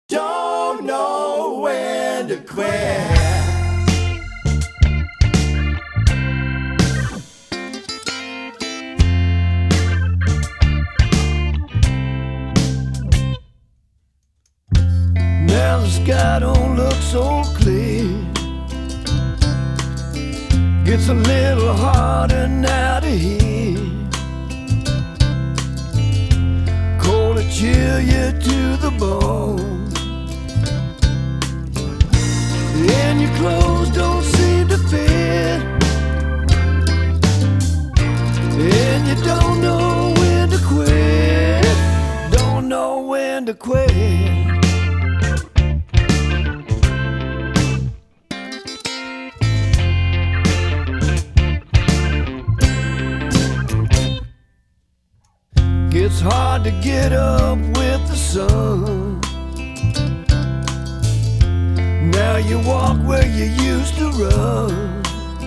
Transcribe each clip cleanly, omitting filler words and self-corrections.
Don't know when to quit. Now the sky don't look so clear. It's a little harder now to hear. Cold to chill you to the bone. And your clothes don't seem to fit. And you don't know when to quit. Don't know when to quit. It's hard to get up with the sun. Now you walk where you used to run.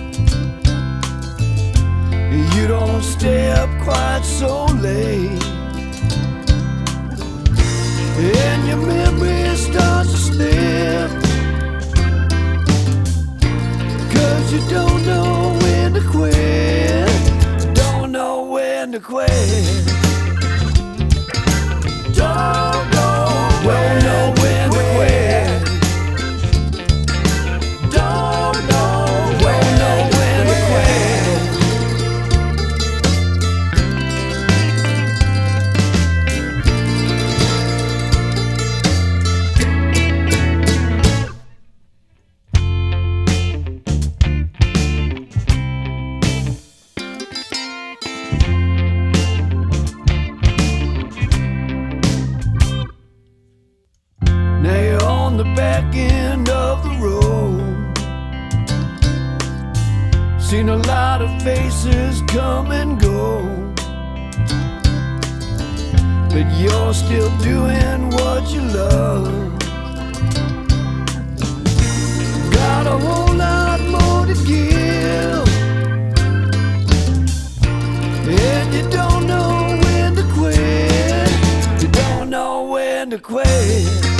You don't stay up quite so late. And your memory starts to slip. 'Cause you don't know when to quit. Don't know when to quit. Don't know when to quit. Don't know when to quit. Now you're on the back end of the road. Seen a lot of faces come and go, but you're still doing what you love. Got a whole lot more to give. And you don't know when to quit. You don't know when to quit.